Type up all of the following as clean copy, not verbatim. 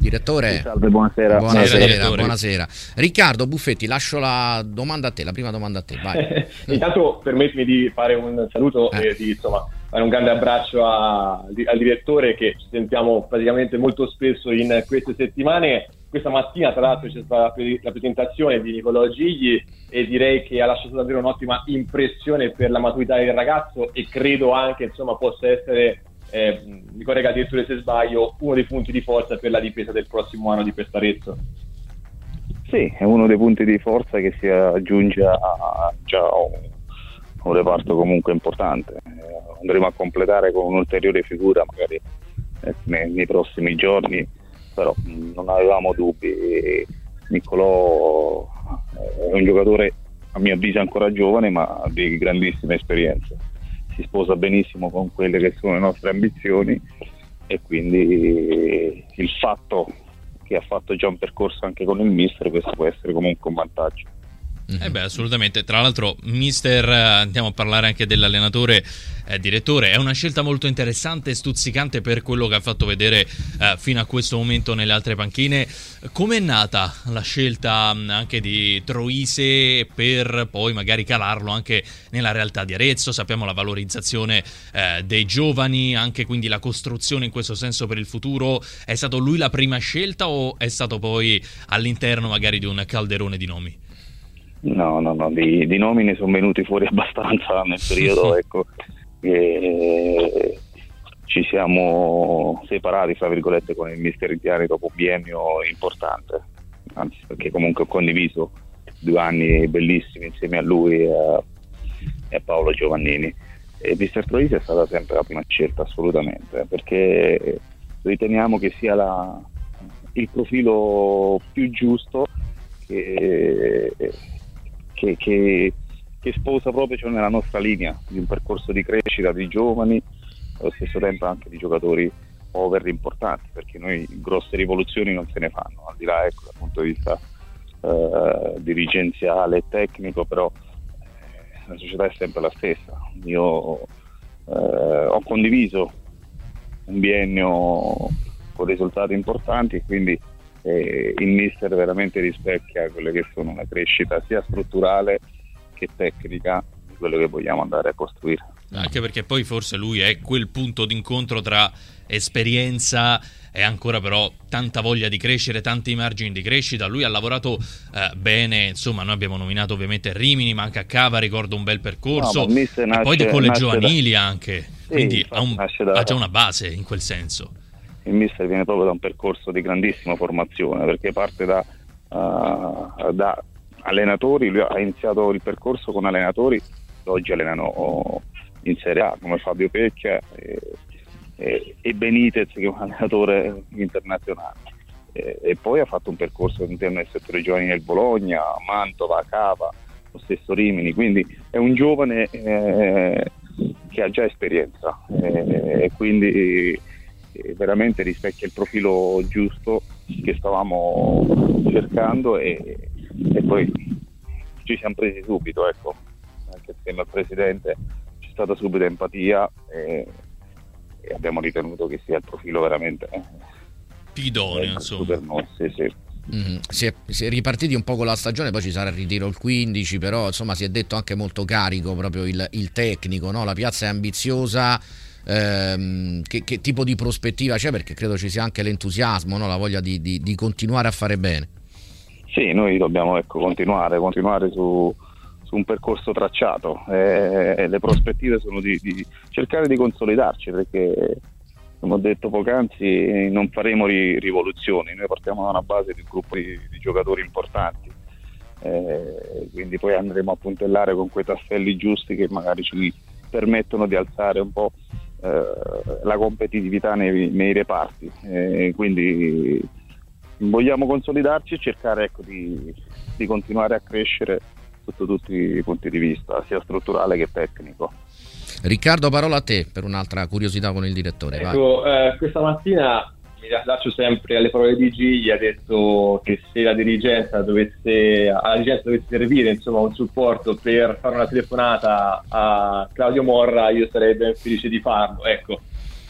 Direttore. Salve, buonasera. Buonasera. Riccardo Buffetti, lascio la domanda a te, la prima domanda a te, vai. Intanto permettimi di fare un saluto e di fare un grande abbraccio al direttore, che ci sentiamo praticamente molto spesso in queste settimane. Questa mattina tra l'altro c'è stata la presentazione di Nicolò Gigli e direi che ha lasciato davvero un'ottima impressione per la maturità del ragazzo, e credo anche possa essere, mi corregga il direttore se sbaglio, uno dei punti di forza per la difesa del prossimo anno di Pestarezzo. Sì, è uno dei punti di forza che si aggiunge a già un reparto comunque importante. Andremo a completare con un'ulteriore figura magari nei prossimi giorni, però non avevamo dubbi. Niccolò è un giocatore a mio avviso ancora giovane, ma di grandissima esperienza, si sposa benissimo con quelle che sono le nostre ambizioni, e quindi il fatto che ha fatto già un percorso anche con il mister, questo può essere comunque un vantaggio. Assolutamente. Tra l'altro, mister, andiamo a parlare anche dell'allenatore, direttore, è una scelta molto interessante e stuzzicante per quello che ha fatto vedere fino a questo momento nelle altre panchine. Com'è nata la scelta anche di Troise per poi magari calarlo anche nella realtà di Arezzo? Sappiamo la valorizzazione dei giovani, anche quindi la costruzione in questo senso per il futuro. È stato lui la prima scelta o è stato poi all'interno magari di un calderone di nomi? No, di nomi ne sono venuti fuori abbastanza nel periodo, ecco, ci siamo separati, fra virgolette, con il mister Itiani dopo un biennio importante, anzi perché comunque ho condiviso 2 anni bellissimi insieme a lui e a Paolo Giovannini, e mister Troisi è stata sempre la prima scelta, assolutamente, perché riteniamo che sia il profilo più giusto che sposa proprio nella nostra linea di un percorso di crescita di giovani, allo stesso tempo anche di giocatori over importanti, perché noi grosse rivoluzioni non se ne fanno, al di là dal punto di vista dirigenziale e tecnico, però la società è sempre la stessa. Io ho condiviso un biennio con risultati importanti, quindi il mister veramente rispecchia quelle che sono una crescita sia strutturale che tecnica di quello che vogliamo andare a costruire. Anche perché poi forse lui è quel punto d'incontro tra esperienza e ancora però tanta voglia di crescere, tanti margini di crescita. Lui ha lavorato bene, insomma, noi abbiamo nominato ovviamente Rimini, ma anche a Cava ricordo un bel percorso, e poi con le giovanili anche, sì, quindi ha già una base in quel senso. Il mister viene proprio da un percorso di grandissima formazione, perché parte da allenatori. Lui ha iniziato il percorso con allenatori che oggi allenano in Serie A, come Fabio Pecchia e Benitez, che è un allenatore internazionale, e poi ha fatto un percorso all'interno del settore giovanile del Bologna, Mantova, Cava, lo stesso Rimini, quindi è un giovane che ha già esperienza, e quindi veramente rispecchia il profilo giusto che stavamo cercando, e poi ci siamo presi subito, ecco, anche insieme al presidente c'è stata subito empatia, e abbiamo ritenuto che sia il profilo veramente più idoneo, insomma. Per noi, sì. Si è ripartiti un po' con la stagione, poi ci sarà il ritiro il 15, però insomma si è detto anche molto carico proprio il tecnico, no? La piazza è ambiziosa. Che tipo di prospettiva c'è? Perché credo ci sia anche l'entusiasmo, no? La voglia di continuare a fare bene. Sì, noi dobbiamo continuare su un percorso tracciato, le prospettive sono di cercare di consolidarci, perché come ho detto poc'anzi non faremo rivoluzioni, noi partiamo da una base di un gruppo di giocatori importanti, quindi poi andremo a puntellare con quei tasselli giusti che magari ci permettono di alzare un po' la competitività nei reparti, quindi vogliamo consolidarci e cercare, ecco, di continuare a crescere sotto tutti i punti di vista, sia strutturale che tecnico. Riccardo, parola a te per un'altra curiosità con il direttore. Ecco, questa mattina mi lascio sempre alle parole di Gigli, ha detto che se alla dirigenza dovesse servire insomma un supporto per fare una telefonata a Claudio Morra, io sarei ben felice di farlo. Ecco,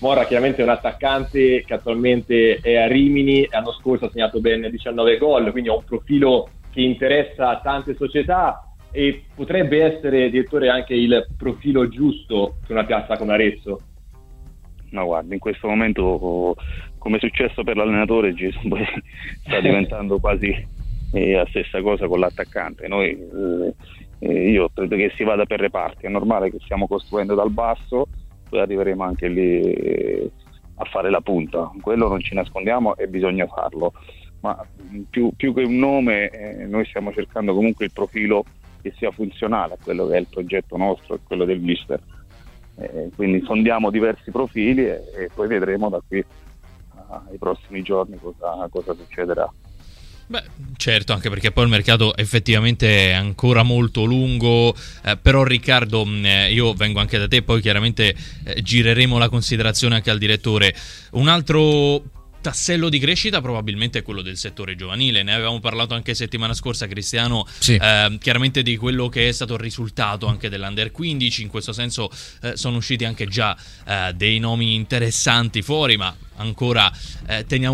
Mora chiaramente è un attaccante che attualmente è a Rimini, l'anno scorso ha segnato ben 19 gol, quindi ha un profilo che interessa tante società e potrebbe essere, direttore, anche il profilo giusto per una piazza come Arezzo. No, guarda, in questo momento, come è successo per l'allenatore, poi sta diventando quasi la stessa cosa con l'attaccante. Io credo che si vada per reparti, è normale che stiamo costruendo dal basso, poi arriveremo anche lì a fare la punta, quello non ci nascondiamo e bisogna farlo, ma più che un nome noi stiamo cercando comunque il profilo che sia funzionale a quello che è il progetto nostro e quello del mister. Quindi sondiamo diversi profili e poi vedremo da qui ai prossimi giorni cosa succederà. Beh, certo, anche perché poi il mercato effettivamente è ancora molto lungo, però Riccardo, io vengo anche da te, poi chiaramente gireremo la considerazione anche al direttore. Un altro tassello di crescita probabilmente è quello del settore giovanile, ne avevamo parlato anche settimana scorsa, Cristiano, sì. Chiaramente di quello che è stato il risultato anche dell'Under 15, in questo senso sono usciti anche già dei nomi interessanti fuori, ma ancora facciamo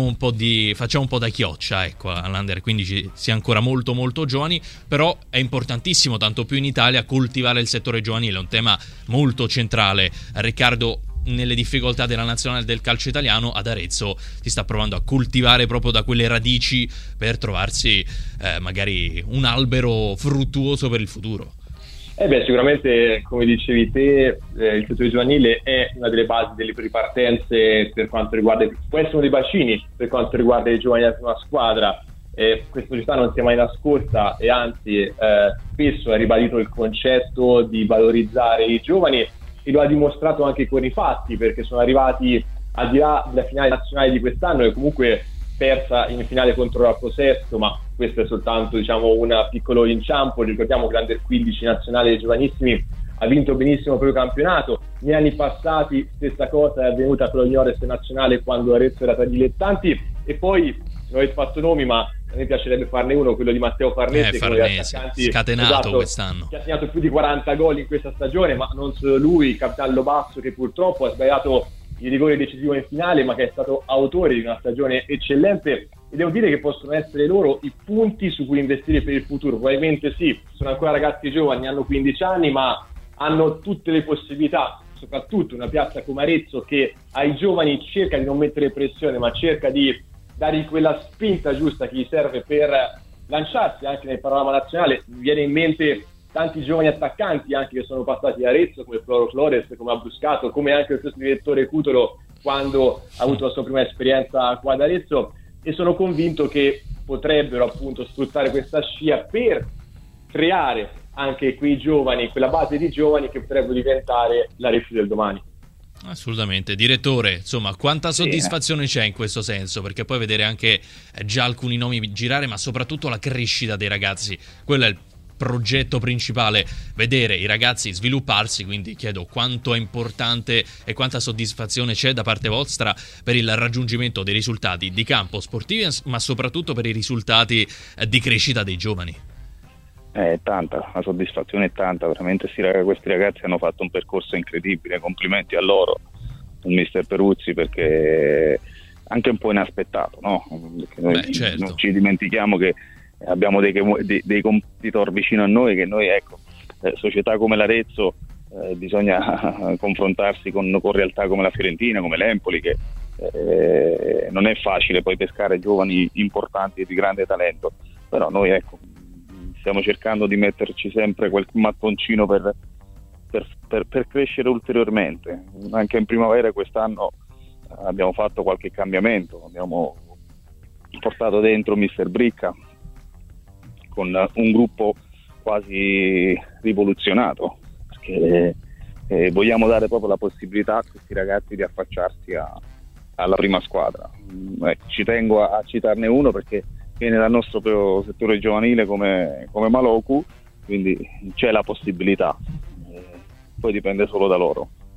un po' da chioccia, ecco, all'Under 15 si è ancora molto molto giovani, però è importantissimo, tanto più in Italia, coltivare il settore giovanile, è un tema molto centrale. Riccardo, nelle difficoltà della nazionale del calcio italiano, ad Arezzo si sta provando a coltivare proprio da quelle radici per trovarsi magari un albero fruttuoso per il futuro. Sicuramente, come dicevi te, il settore giovanile è una delle basi delle ripartenze per quanto riguarda, può essere uno dei bacini per quanto riguarda i giovani della prima squadra. Questa società non si è mai nascosta e anzi spesso ha ribadito il concetto di valorizzare i giovani, e lo ha dimostrato anche con i fatti, perché sono arrivati, al di là della finale nazionale di quest'anno, che comunque persa in finale contro la Prosesto, ma questo è soltanto, diciamo, un piccolo inciampo. Ricordiamo che l'Under 15 nazionale dei giovanissimi ha vinto benissimo il proprio campionato. Negli anni passati stessa cosa è avvenuta con l'Unione nazionale quando Arezzo era tra i dilettanti, e poi non avete fatto nomi, ma a me piacerebbe farne uno, quello di Matteo Farnese, scatenato, esatto, quest'anno, che ha segnato più di 40 gol in questa stagione, ma non solo lui, il capitano Lobasso, che purtroppo ha sbagliato il rigore decisivo in finale, ma che è stato autore di una stagione eccellente, e devo dire che possono essere loro i punti su cui investire per il futuro. Probabilmente sì, sono ancora ragazzi giovani, hanno 15 anni, ma hanno tutte le possibilità, soprattutto una piazza come Arezzo che ai giovani cerca di non mettere pressione, ma cerca di dare quella spinta giusta che gli serve per lanciarsi anche nel panorama nazionale. Mi viene in mente tanti giovani attaccanti anche che sono passati da Arezzo, come Floro Flores, come Abruscato, come anche il stesso direttore Cutolo quando ha avuto la sua prima esperienza qua ad Arezzo, e sono convinto che potrebbero appunto sfruttare questa scia per creare anche quei giovani, quella base di giovani che potrebbero diventare l'Arezzo del domani. Assolutamente. Direttore, insomma, quanta soddisfazione c'è in questo senso, perché poi vedere anche già alcuni nomi girare, ma soprattutto la crescita dei ragazzi, quello è il progetto principale, vedere i ragazzi svilupparsi. Quindi chiedo quanto è importante e quanta soddisfazione c'è da parte vostra per il raggiungimento dei risultati di campo sportivi, ma soprattutto per i risultati di crescita dei giovani. È tanta, la soddisfazione è tanta, veramente questi ragazzi hanno fatto un percorso incredibile, complimenti a loro, il mister Peruzzi, perché anche un po' inaspettato, no? Perché noi certo, non ci dimentichiamo che abbiamo dei competitor vicino a noi, che noi, ecco, società come l'Arezzo bisogna confrontarsi con realtà come la Fiorentina, come l'Empoli, che non è facile poi pescare giovani importanti e di grande talento, però noi, ecco, stiamo cercando di metterci sempre quel mattoncino per crescere ulteriormente. Anche in primavera quest'anno abbiamo fatto qualche cambiamento, abbiamo portato dentro Mister Bricca con un gruppo quasi rivoluzionato, perché vogliamo dare proprio la possibilità a questi ragazzi di affacciarsi alla prima squadra. Ci tengo a citarne uno perché viene dal nostro settore giovanile come Maloku, quindi c'è la possibilità, poi dipende solo da loro.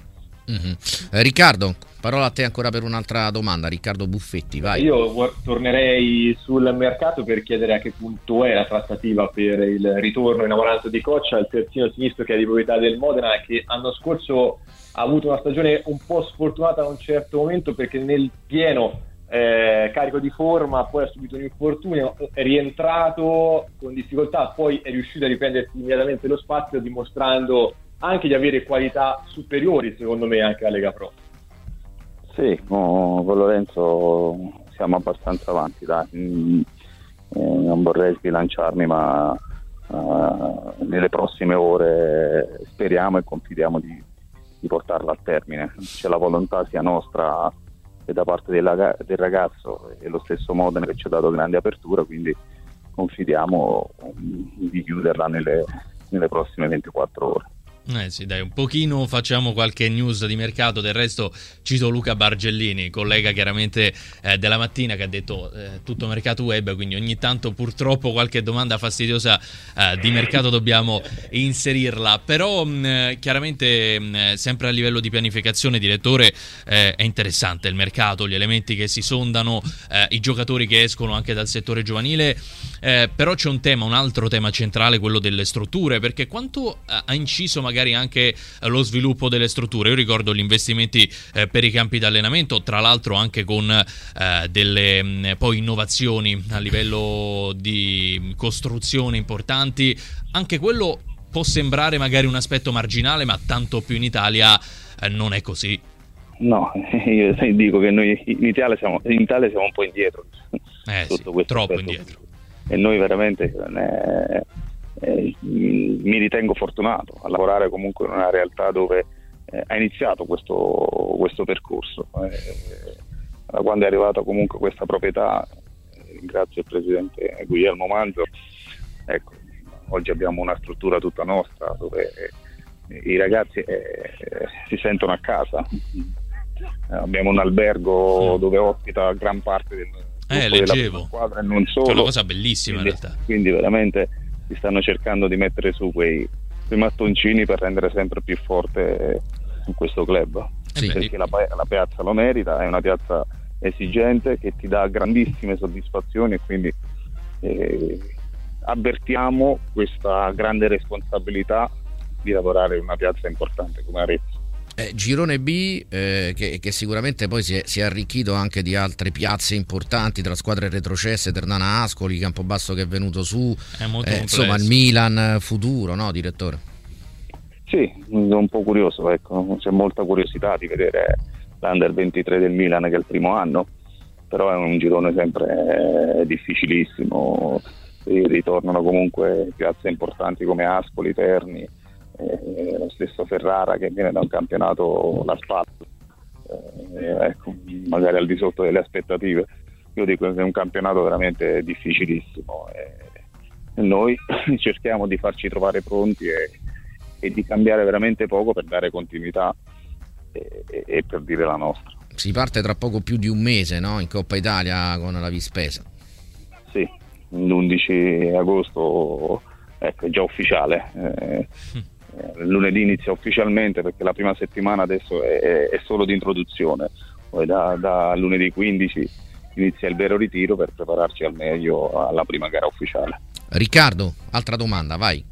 Riccardo, parola a te ancora per un'altra domanda. Riccardo Buffetti, vai. Io tornerei sul mercato per chiedere a che punto è la trattativa per il ritorno in avanzo di Coccia, il terzino sinistro che è di proprietà del Modena, che l'anno scorso ha avuto una stagione un po' sfortunata a un certo momento, perché nel pieno carico di forma poi ha subito un infortunio, è rientrato con difficoltà, poi è riuscito a riprendersi immediatamente lo spazio, dimostrando anche di avere qualità superiori secondo me anche alla Lega Pro. Sì, con Lorenzo siamo abbastanza avanti, dai. Non vorrei sbilanciarmi, ma nelle prossime ore speriamo e confidiamo di portarla a termine. C'è la volontà sia nostra che da parte del ragazzo, e lo stesso Modena che ci ha dato grande apertura, quindi confidiamo di chiuderla nelle prossime 24 ore. Sì, dai, un pochino facciamo qualche news di mercato. Del resto cito Luca Bargellini, collega chiaramente della mattina, che ha detto tutto mercato web, quindi ogni tanto purtroppo qualche domanda fastidiosa di mercato dobbiamo inserirla. Però chiaramente sempre a livello di pianificazione, direttore, è interessante il mercato, gli elementi che si sondano, i giocatori che escono anche dal settore giovanile, però c'è un altro tema centrale, quello delle strutture, perché quanto ha inciso magari anche lo sviluppo delle strutture? Io ricordo gli investimenti per i campi d'allenamento, tra l'altro anche con delle poi innovazioni a livello di costruzione importanti. Anche quello può sembrare magari un aspetto marginale, ma tanto più in Italia non è così. No, io dico che noi in Italia siamo un po' indietro sotto questo troppo aspetto. indietro, e noi veramente mi ritengo fortunato a lavorare comunque in una realtà dove ha iniziato questo percorso. Da quando è arrivata comunque questa proprietà, ringrazio il presidente Guglielmo Manzo, ecco, oggi abbiamo una struttura tutta nostra dove i ragazzi si sentono a casa. Abbiamo un albergo dove ospita gran parte del della squadra e non solo. È una cosa bellissima, in realtà. Quindi veramente si stanno cercando di mettere su quei mattoncini per rendere sempre più forte questo club. Perché la piazza lo merita, è una piazza esigente che ti dà grandissime soddisfazioni, e quindi avvertiamo questa grande responsabilità di lavorare in una piazza importante come Arezzo. Girone B che sicuramente poi si è arricchito anche di altre piazze importanti, tra squadre retrocesse, Ternana Ascoli, Campobasso che è venuto su, insomma il Milan futuro, no direttore? Sì, sono un po' curioso, ecco, c'è molta curiosità di vedere l'Under 23 del Milan, che è il primo anno, però è un girone sempre difficilissimo, ritornano comunque piazze importanti come Ascoli, Terni, lo stesso Ferrara che viene da un campionato la spalla, ecco, magari al di sotto delle aspettative. Io dico che è un campionato veramente difficilissimo, e noi cerchiamo di farci trovare pronti e di cambiare veramente poco per dare continuità e per dire la nostra. Si parte tra poco più di un mese, no? In Coppa Italia con la Vispesa. Sì, l'11 agosto, ecco, è già ufficiale. Lunedì inizia ufficialmente, perché la prima settimana adesso è solo di introduzione, poi da lunedì 15 inizia il vero ritiro per prepararci al meglio alla prima gara ufficiale. Riccardo, altra domanda, vai.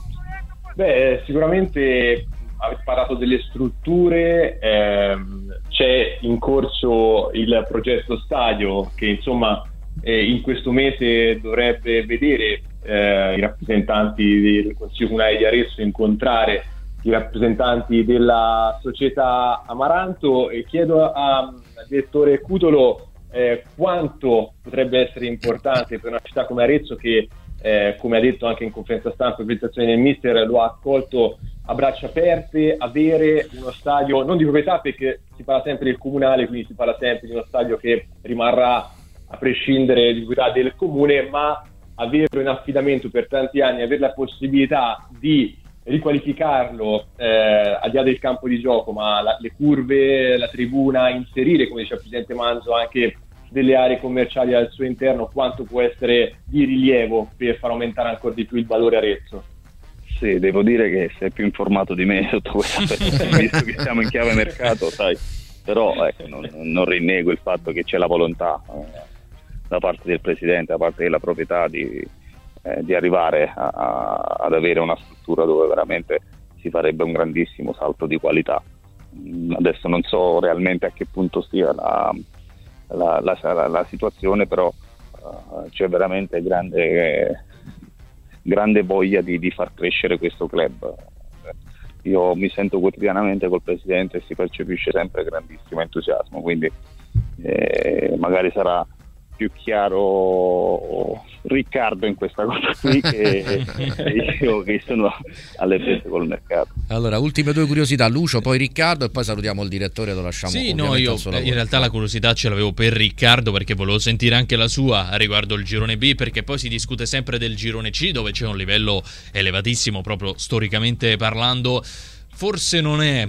Sicuramente avete parlato delle strutture, c'è in corso il progetto stadio che insomma in questo mese dovrebbe vedere i rappresentanti del Consiglio Comunale di Arezzo incontrare i rappresentanti della società Amaranto, e chiedo al direttore Cutolo quanto potrebbe essere importante per una città come Arezzo che come ha detto anche in conferenza stampa e presentazione del mister, lo ha accolto a braccia aperte, avere uno stadio non di proprietà, perché si parla sempre del comunale, quindi si parla sempre di uno stadio che rimarrà a prescindere di proprietà del comune, ma averlo in affidamento per tanti anni, avere la possibilità di riqualificarlo al di là del campo di gioco, ma le curve, la tribuna, inserire, come dice il presidente Manzo, anche delle aree commerciali al suo interno, quanto può essere di rilievo per far aumentare ancora di più il valore Arezzo? Sì, devo dire che sei più informato di me sotto questo aspetto, visto che siamo in chiave mercato, sai, però non rinnego il fatto che c'è la volontà da parte del presidente, da parte della proprietà di arrivare ad avere una struttura dove veramente si farebbe un grandissimo salto di qualità. Adesso non so realmente a che punto stia la situazione, però c'è veramente grande voglia di far crescere questo club. Io mi sento quotidianamente col presidente e si percepisce sempre grandissimo entusiasmo, quindi magari sarà più chiaro Riccardo in questa cosa qui che io che sono alle prese col mercato. Allora, ultime due curiosità, Lucio, poi Riccardo, e poi salutiamo il direttore, lo lasciamo. Sì, no, io in realtà la curiosità ce l'avevo per Riccardo, perché volevo sentire anche la sua riguardo il girone B, perché poi si discute sempre del girone C, dove c'è un livello elevatissimo proprio storicamente parlando. Forse non è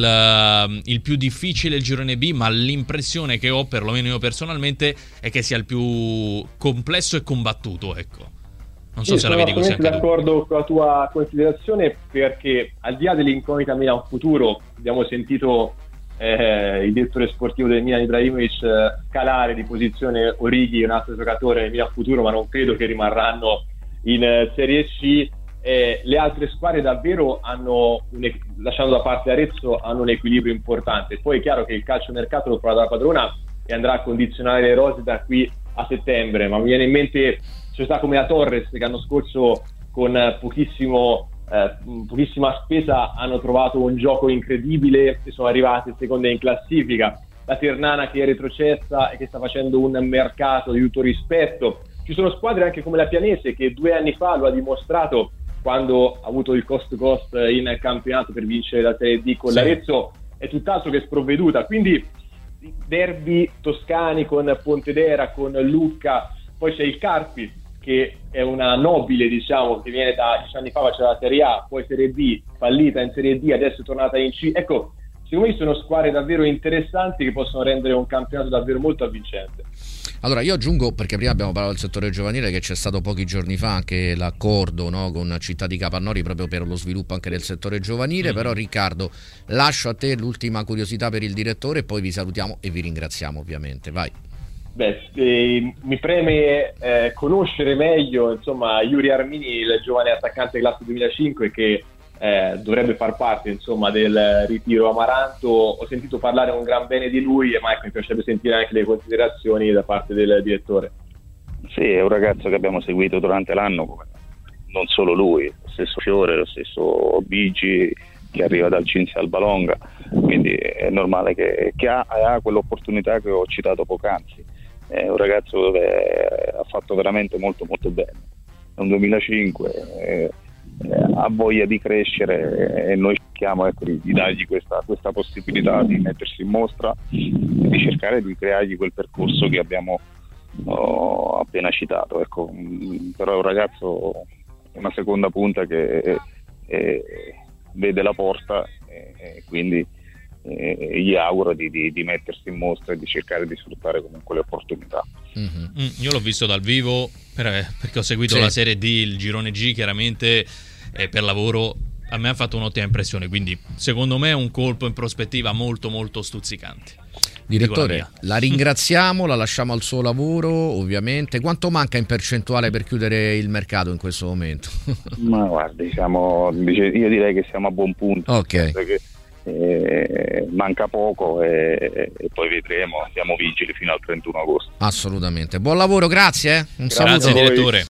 il più difficile il girone B, ma l'impressione che ho, perlomeno io personalmente, è che sia il più complesso e combattuto, ecco. Non so se la vedi così anche tu. Sono d'accordo con la tua considerazione, perché al di là dell'incognita Milan futuro, abbiamo sentito il direttore sportivo del Milan Ibrahimovic scalare di posizione Origi, un altro giocatore del Milan futuro, ma non credo che rimarranno in Serie C. Le altre squadre davvero hanno, lasciando da parte Arezzo, hanno un equilibrio importante. Poi è chiaro che il calciomercato lo farà dalla padrona e andrà a condizionare le rose da qui a settembre, ma mi viene in mente società come la Torres, che l'anno scorso con pochissima spesa hanno trovato un gioco incredibile e sono arrivate seconde in classifica. La Ternana, che è retrocessa e che sta facendo un mercato di tutto rispetto. Ci sono squadre anche come la Pianese, che 2 anni fa lo ha dimostrato quando ha avuto il cost-to-cost in campionato per vincere la Serie D con l'Arezzo, è tutt'altro che sprovveduta. Quindi derby toscani con Pontedera, con Lucca, poi c'è il Carpi, che è una nobile, diciamo, che viene da 10 anni fa, faceva la Serie A, poi Serie B, fallita in Serie D, adesso è tornata in C. Ecco, secondo me sono squadre davvero interessanti che possono rendere un campionato davvero molto avvincente. Allora io aggiungo, perché prima abbiamo parlato del settore giovanile, che c'è stato pochi giorni fa anche l'accordo, no, con Città di Capannori proprio per lo sviluppo anche del settore giovanile. Però Riccardo, lascio a te l'ultima curiosità per il direttore e poi vi salutiamo e vi ringraziamo ovviamente. Vai. Mi preme conoscere meglio, insomma, Yuri Armini, il giovane attaccante classe 2005 che dovrebbe far parte, insomma, del ritiro Amaranto. Ho sentito parlare un gran bene di lui, ma ecco, mi piacerebbe sentire anche le considerazioni da parte del direttore. Sì, è un ragazzo che abbiamo seguito durante l'anno, non solo lui, lo stesso Fiore, lo stesso Bigi, che arriva dal Cinzia Albalonga, quindi è normale che ha quell'opportunità che ho citato poc'anzi. È un ragazzo dove ha fatto veramente molto molto bene, è un 2005, ha voglia di crescere e noi cerchiamo di dargli questa possibilità di mettersi in mostra e di cercare di creargli quel percorso che abbiamo appena citato. Ecco, però è un ragazzo, una seconda punta che vede la porta e quindi gli auguro di mettersi in mostra e di cercare di sfruttare comunque le opportunità. Io l'ho visto dal vivo perché ho seguito la Serie D, il girone G chiaramente, per lavoro. A me ha fatto un'ottima impressione, quindi secondo me è un colpo in prospettiva molto molto stuzzicante. Direttore, la ringraziamo, la lasciamo al suo lavoro ovviamente. Quanto manca in percentuale per chiudere il mercato in questo momento? Ma guardi, io direi che siamo a buon punto. Ok. Perché manca poco e poi vedremo, siamo vigili fino al 31 agosto. Assolutamente. Buon lavoro, grazie. Un saluto. Grazie direttore.